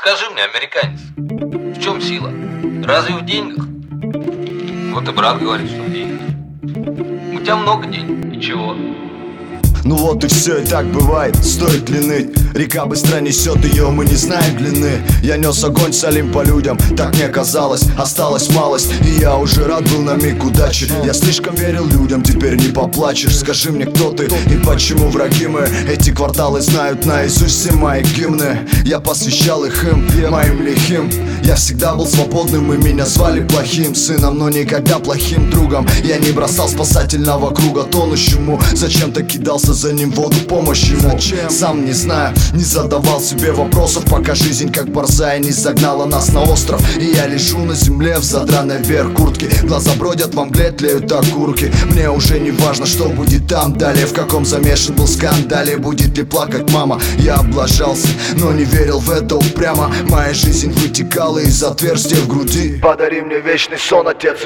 скажи мне, американец, в чем сила? Разве в деньгах? Вот и брат говорит, что в деньгах. У тебя много денег, и чего? Ну вот и все, и так бывает, стоит ли ныть? Река быстро несет ее, мы не знаем длины. Я нес огонь с Олимпа людям, так не оказалось. Осталась малость, и я уже рад был на миг удачи. Я слишком верил людям, теперь не поплачешь. Скажи мне, кто ты и почему враги мы? Эти кварталы знают наизусть все мои гимны. Я посвящал их им, моим лихим. Я всегда был свободным, и меня звали плохим сыном, но никогда плохим другом. Я не бросал спасательного круга тонущему, зачем-то кидался за ним в воду, помощь ему. Зачем? Сам не знаю, не задавал себе вопросов, пока жизнь как борзая не загнала нас на остров. И я лежу на земле в задранной вверх куртке. Глаза бродят во мгле, тлеют окурки. Мне уже не важно, что будет там далее, в каком замешан был скандале. Будет ли плакать мама? Я облажался, но не верил в это упрямо. Моя жизнь вытекала из отверстия в груди. Подари мне вечный сон, отец.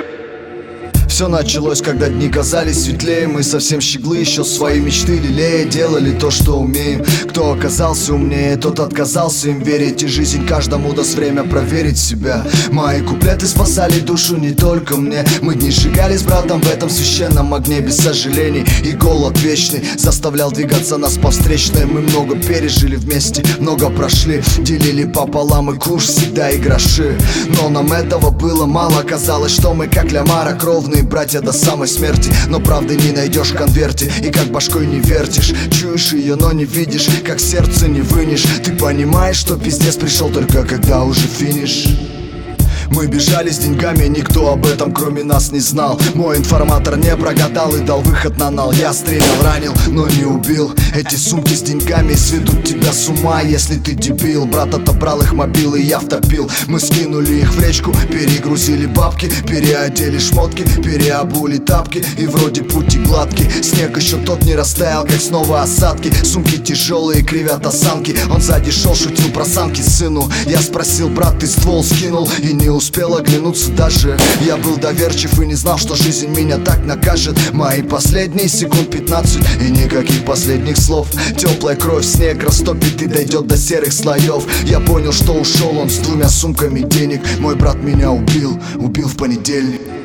Все началось, когда дни казались светлее. Мы совсем щеглы, еще свои мечты лелея. Делали то, что умеем. Кто оказался умнее, тот отказался им верить. И жизнь каждому даст время проверить себя. Мои куплеты спасали душу не только мне. Мы дни сжигали с братом в этом священном огне. Без сожалений и голод вечный заставлял двигаться нас по встречной. Мы много пережили вместе, много прошли. Делили пополам и куш, всегда и гроши. Но нам этого было мало. Казалось, что мы как лямара, кровные братья до самой смерти. Но правды не найдешь в конверте, и как башкой не вертишь. Чуешь ее, но не видишь, как сердце не вынешь. Ты понимаешь, что пиздец пришел только когда уже финиш. Мы бежали с деньгами, никто об этом кроме нас не знал. Мой информатор не прогадал и дал выход на нал. Я стрелял, ранил, но не убил. Эти сумки с деньгами сведут тебя с ума, если ты дебил. Брат отобрал их мобилы, я втопил. Мы скинули их в речку, перегрузили бабки, переодели шмотки, переобули тапки. И вроде пути гладкий, снег еще тот не растаял, как снова осадки. Сумки тяжелые, кривят осанки. Он сзади шел, шутил про самки сыну. Я спросил: брат, ты ствол скинул? И не успел оглянуться даже. Я был доверчив и не знал, что жизнь меня так накажет. Мои последние секунд 15 и никаких последних слов. Теплая кровь, снег растопит и дойдет до серых слоев. Я понял, что ушел он с 2 сумками денег. Мой брат меня убил в понедельник.